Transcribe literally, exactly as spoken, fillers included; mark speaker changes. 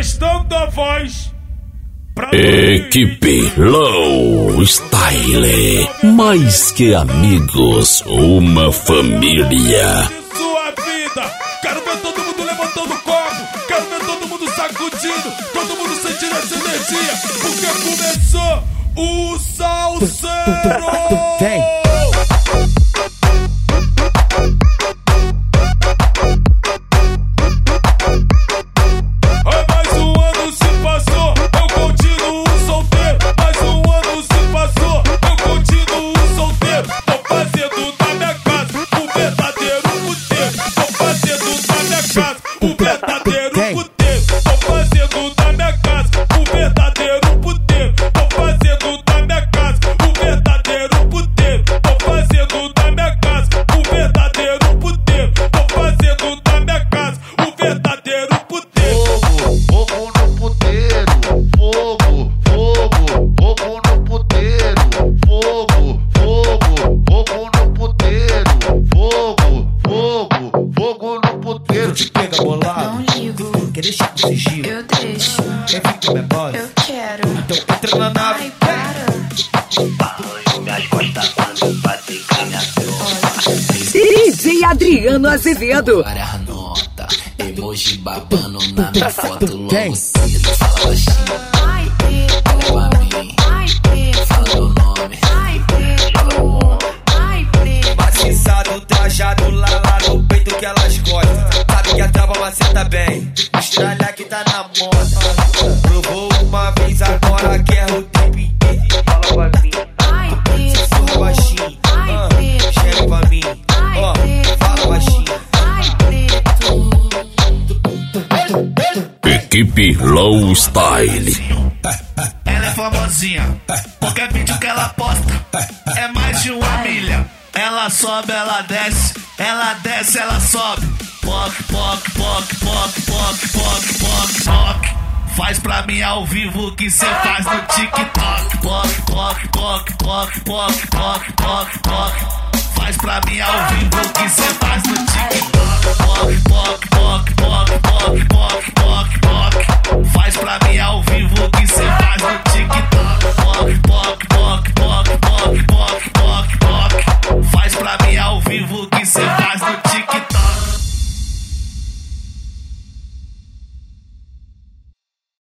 Speaker 1: Prestando a voz.
Speaker 2: Equipe Low Style, mais que amigos, uma família.
Speaker 1: Sua vida, quero ver todo mundo levantando o copo, quero ver todo mundo sacudindo, todo mundo sentindo essa energia, porque começou o salseiro. Vem.
Speaker 3: D J Adriano Azevedo.
Speaker 4: Para a nota, emoji babando na minha foto logo cedo. Fala baixinho, olha pra mim, fala meu nome, fala o nome.
Speaker 5: Maciçado, trajado, lá lá no peito que elas gostam. Sabe que a trava maceta bem, estralha que tá na moda. Provou uma vez, agora quer o tempo inteiro. Fala pra mim, fala baixinho, chega pra mim.
Speaker 2: Equipe Low Style.
Speaker 6: Ela é famosinha, qualquer vídeo que ela posta é mais de uma milha. Ela sobe, ela desce, ela desce, ela sobe. Poc, poc, poc, poc, poc, poc, poc, poc. Faz pra mim ao vivo que cê faz no TikTok. Poc, poc, poc, poc, poc, poc, poc, poc. Faz pra mim ao vivo que cê faz no TikTok. Poc, poc, poc, poc, poc, poc, poc.